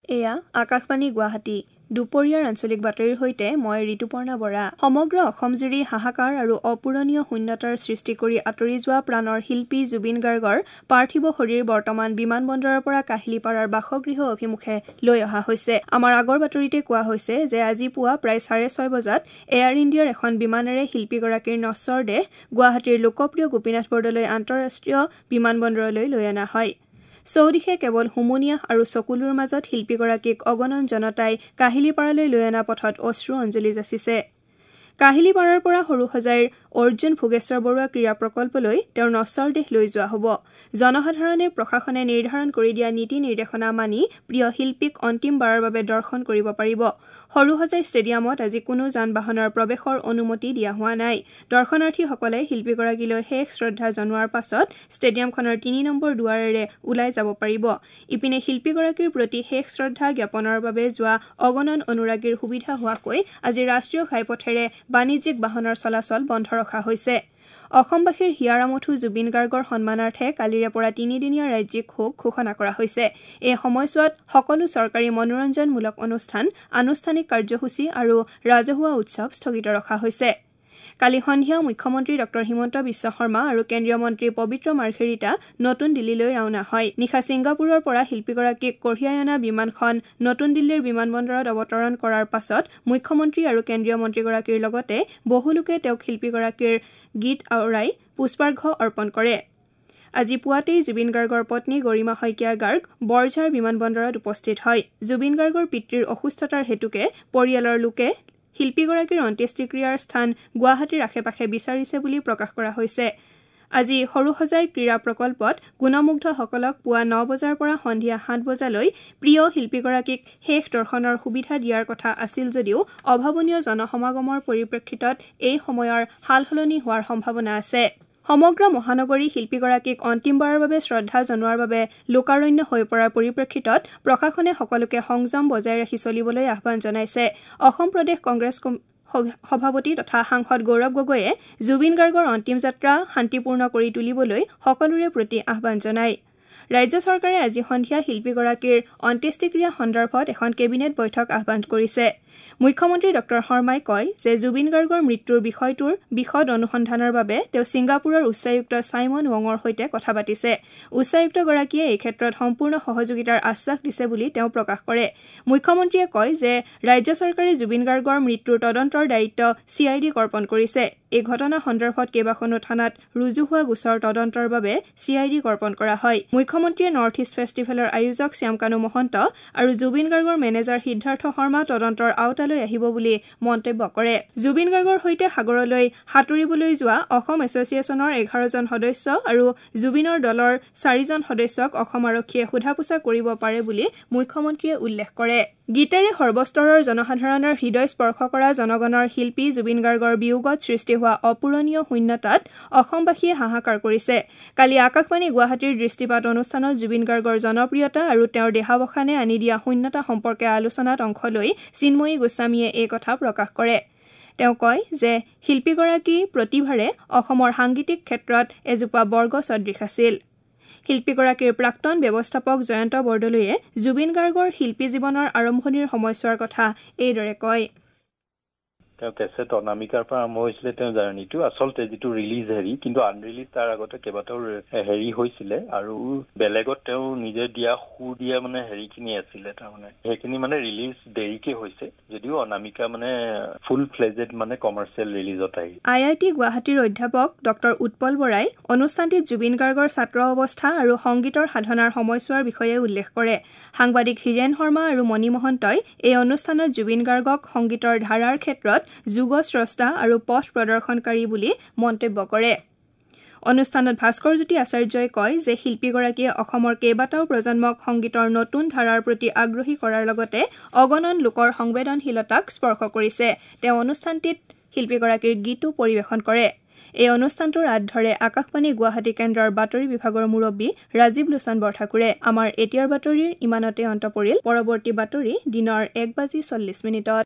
এয়া আকাশবাণী গুৱাহাটী দুপৰীয়াৰ আঞ্চলিক বাতৰিৰ সৈতে মই ঋতুপৰ্ণা বৰা। সমগ্ৰ অসমজুৰি হাহাকাৰ আৰু অপূৰণীয় শূন্যতাৰ সৃষ্টি কৰি আঁতৰি যোৱা প্ৰাণৰ শিল্পী জুবিন গাৰ্গৰ পাৰ্থিৱ শৰীৰ বৰ্তমান বিমানবন্দৰৰ পৰা কাহিলীপাৰাৰ বাসগৃহ অভিমুখে লৈ অহা হৈছে। আমাৰ আগৰ বাতৰিতে কোৱা হৈছে যে আজি পুৱা প্ৰায় 6:30 বজাত এয়াৰ ইণ্ডিয়াৰ এখন বিমানেৰে শিল্পীগৰাকীৰ নশ্বৰ দেহ গুৱাহাটীৰ লোকপ্ৰিয় গোপীনাথ বৰদলৈ আন্তঃৰাষ্ট্ৰীয় বিমানবন্দৰলৈ লৈ অনা হয়। চৌদিশে কেৱল হুমুনিয়াহ আৰু চকুলোৰ মাজত শিল্পীগৰাকীক অগণন জনতাই কাহিলীপাৰালৈ লৈ অনা পথত অশ্ৰু অঞ্জলি যাচিছে। কাহিলীপাৰাৰ পৰা সৰুসজাইৰ অৰ্জুন ভোগেশ্বৰ বৰুৱা ক্ৰীড়া প্ৰকল্পলৈ তেওঁৰ নশ্বৰ দেহ লৈ যোৱা হ'ব। জনসাধাৰণে প্ৰশাসনে নিৰ্ধাৰণ কৰি দিয়া নীতি নিৰ্দেশনা মানি প্ৰিয় শিল্পীক অন্তিমবাৰৰ বাবে দৰ্শন কৰিব পাৰিব। সৰুসজাই ষ্টেডিয়ামত আজি কোনো যান বাহনৰ প্ৰৱেশৰ অনুমতি দিয়া হোৱা নাই। দৰ্শনাৰ্থীসকলে শিল্পীগৰাকীলৈ শেষ শ্ৰদ্ধা জনোৱাৰ পাছত ষ্টেডিয়ামখনৰ ৩ নম্বৰ দুৱাৰেৰে ওলাই যাব পাৰিব। ইপিনে শিল্পীগৰাকীৰ প্ৰতি শেষ শ্ৰদ্ধা জ্ঞাপনৰ বাবে যোৱা অগণন অনুৰাগীৰ সুবিধা হোৱাকৈ আজি ৰাষ্ট্ৰীয় ঘাইপথেৰে বাণিজ্যিক বাহনৰ চলাচল বন্ধ ৰখা হৈছে। অসমবাসীৰ হিয়াৰামঠু জুবিন গাৰ্গৰ সন্মানাৰ্থে কালিৰে পৰা 3দিনীয়া ৰাজ্যিক শোক ঘোষণা কৰা হৈছে। এই সময়ছোৱাত সকলো চৰকাৰী মনোৰঞ্জনমূলক অনুষ্ঠান, আনুষ্ঠানিক কাৰ্যসূচী আৰু ৰাজহুৱা উৎসৱ স্থগিত ৰখা হৈছে। কালি সন্ধিয়া মুখ্যমন্ত্ৰী ড হিমন্ত বিশ্ব শৰ্মা আৰু কেন্দ্ৰীয় মন্ত্ৰী পবিত্ৰ মাৰ্ঘেৰিটা নতুন দিল্লীলৈ ৰাওনা হয়। নিশা ছিংগাপুৰৰ পৰা শিল্পীগৰাকীক কঢ়িয়াই অনা বিমানখন নতুন দিল্লীৰ বিমানবন্দৰত অৱতৰণ কৰাৰ পাছত মুখ্যমন্ত্ৰী আৰু কেন্দ্ৰীয় মন্ত্ৰীগৰাকীৰ লগতে বহু লোকে তেওঁক শিল্পীগৰাকীৰ গীত আওৰাই পুষ্পাৰ্ঘ্য অৰ্পণ কৰে। আজি পুৱাতেই জুবিন গাৰ্গৰ পত্নী গৰিমা শইকীয়া গাৰ্গ বৰঝাৰ বিমানবন্দৰত উপস্থিত হয়। জুবিন গাৰ্গৰ পিতৃৰ অসুস্থতাৰ হেতুকে পৰিয়ালৰ লোকে শিল্পীগৰাকীৰ অন্ত্যেষ্টিক্ৰিয়াৰ স্থান গুৱাহাটীৰ আশে-পাশে বিচাৰিছে বুলি প্ৰকাশ কৰা হৈছে। আজি সৰুসজাই ক্ৰীড়া প্ৰকল্পত গুণমুগ্ধসকলক পুৱা 9 বজাৰ পৰা সন্ধিয়া 7 বজালৈ প্ৰিয় শিল্পীগৰাকীক শেষ দৰ্শনৰ সুবিধা দিয়াৰ কথা আছিল যদিও অভাৱনীয় জনসমাগমৰ পৰিপ্ৰেক্ষিতত এই সময়ৰ সালসলনি হোৱাৰ সম্ভাৱনা আছে। সমগ্ৰ মহানগৰী শিল্পীগৰাকীক অন্তিমবাৰৰ বাবে শ্ৰদ্ধা জনোৱাৰ বাবে লোকাৰণ্য হৈ পৰাৰ পৰিপ্ৰেক্ষিতত প্ৰশাসনে সকলোকে সংযম বজাই ৰাখি চলিবলৈ আহ্বান জনাইছে। অসম প্ৰদেশ কংগ্ৰেছ সভাপতি তথা সাংসদ গৌৰৱ গগৈয়ে জুবিন গাৰ্গৰ অন্তিম যাত্ৰা শান্তিপূৰ্ণ কৰি তুলিবলৈ সকলোৰে প্ৰতি আহ্বান জনায়। ৰাজ্য চৰকাৰে আজি সন্ধিয়া শিল্পীগৰাকীৰ অন্ত্যেষ্টিক্ৰিয়া সন্দৰ্ভত এখন কেবিনেট বৈঠক আহ্বান কৰিছে। মুখ্যমন্ত্ৰী ড শৰ্মাই কয় যে জুবিন গাৰ্গৰ মৃত্যুৰ বিষয়টোৰ বিশদ অনুসন্ধানৰ বাবে তেওঁ ছিংগাপুৰৰ উচ্চায়ুক্ত চাইমন ৱঙৰ সৈতে কথা পাতিছে। উচ্চায়ুক্তগৰাকীয়ে এই ক্ষেত্ৰত সম্পূৰ্ণ সহযোগিতাৰ আশ্বাস দিছে বুলি তেওঁ প্ৰকাশ কৰে। মুখ্যমন্ত্ৰীয়ে কয় যে ৰাজ্য চৰকাৰে জুবিন গাৰ্গৰ মৃত্যুৰ তদন্তৰ দায়িত্ব CIDক অৰ্পণ কৰিছে। এই ঘটনা সন্দৰ্ভত কেইবাখনো থানাত ৰুজু হোৱা গোচৰ তদন্তৰ বাবে CIDক অৰ্পণ কৰা হয়। মুখ্যমন্ত্ৰীয়ে নৰ্থ ইষ্ট ফেষ্টিভেলৰ আয়োজক শ্যামকানু মহন্ত আৰু জুবিন গাৰ্গৰ মেনেজাৰ সিদ্ধাৰ্থ শৰ্মা তদন্তৰ আওতালৈ আহিব বুলি মন্তব্য কৰে। জুবিন গাৰ্গৰ সৈতে সাগৰলৈ সাঁতুৰিবলৈ যোৱা অসম এছ'চিয়েশ্যনৰ 11জন সদস্য আৰু জুবিনৰ দলৰ 4জন সদস্যক অসম আৰক্ষীয়ে সোধা-পোছা কৰিব পাৰে বুলি মুখ্যমন্ত্ৰীয়ে উল্লেখ কৰে। গীতেৰে সৰ্বস্তৰৰ জনসাধাৰণৰ হৃদয় স্পৰ্শ কৰা জনগণৰ শিল্পী জুবিন গাৰ্গৰ বিয়োগত সৃষ্টি হোৱা অপূৰণীয় শূন্যতাত অসমবাসীয়ে হাহাকাৰ কৰিছে। কালি আকাশবাণী গুৱাহাটীৰ দৃষ্টিপাত অনুষ্ঠানত জুবিন গাৰ্গৰ জনপ্ৰিয়তা আৰু তেওঁৰ দেহাৱসানে আনি দিয়া শূন্যতা সম্পৰ্কে আলোচনাত অংশ লৈ চিন্ময়ী গোস্বামীয়ে এই কথা প্ৰকাশ কৰে। তেওঁ কয় যে শিল্পীগৰাকী প্ৰতিভাৰে অসমৰ সাংগীতিক ক্ষেত্ৰত এজোপা বৰ্গ সদৃশ আছিল। শিল্পীগৰাকীৰ প্ৰাক্তন ব্যৱস্থাপক জয়ন্ত বৰদলৈয়ে জুবিন গাৰ্গৰ শিল্পী জীৱনৰ আৰম্ভণিৰ সময়ছোৱাৰ কথা এইদৰে কয়। তেওঁ কেছেট অনামিকাৰ পৰা আৰম্ভ হৈছিলে তেওঁ জাৰ্নিটো আচলতে যিটো ৰিলিজ কিন্তু আনৰিলিজ তাৰ আগতে কেইবাটাও হৈছিলে আৰু বেলেগত তেওঁ নিজে দিয়া সুৰ দিয়া হেৰিখিনি আছিলে তাৰমানে সেইখিনি ৰিলিজ দেৰিকে হৈছে যদিও অনামিকা ফুল ফ্লেজেড কমাৰ্চিয়েল ৰিলিজত আহি। IIT গুৱাহাটীৰ অধ্যাপক ড উৎপল বৰাই অনুষ্ঠানটিত জুবিন গাৰ্গৰ ছাত্ৰ অৱস্থা আৰু সংগীতৰ সাধনাৰ সময়ছোৱাৰ বিষয়ে উল্লেখ কৰে। সাংবাদিক হীৰেণ শৰ্মা আৰু মণি মহন্তই এই অনুষ্ঠানত জুবিন গাৰ্গক সংগীতৰ ধাৰাৰ ক্ষেত্ৰত যুগস্ৰষ্টা আৰু পথ প্ৰদৰ্শনকাৰী বুলি মন্তব্য কৰে। অনুষ্ঠানত ভাস্কৰজ্যোতি আচাৰ্যই কয় যে শিল্পীগৰাকীয়ে অসমৰ কেইবাটাও প্ৰজন্মক সংগীতৰ নতুন ধাৰাৰ প্ৰতি আগ্ৰহী কৰাৰ লগতে অগণন লোকৰ সংবেদনশীলতাক স্পৰ্শ কৰিছে। তেওঁ অনুষ্ঠানটিত শিল্পীগৰাকীৰ গীতো পৰিৱেশন কৰে। এই অনুষ্ঠানটোৰ আঁত ধৰে আকাশবাণী গুৱাহাটী কেন্দ্ৰৰ বাতৰি বিভাগৰ মুৰব্বী ৰাজীৱ লোচন বৰঠাকুৰে। আমাৰ এতিয়াৰ বাতৰিৰ ইমানতে অন্ত পৰিল। পৰৱৰ্তী বাতৰি দিনৰ 1:40 মিনিটত।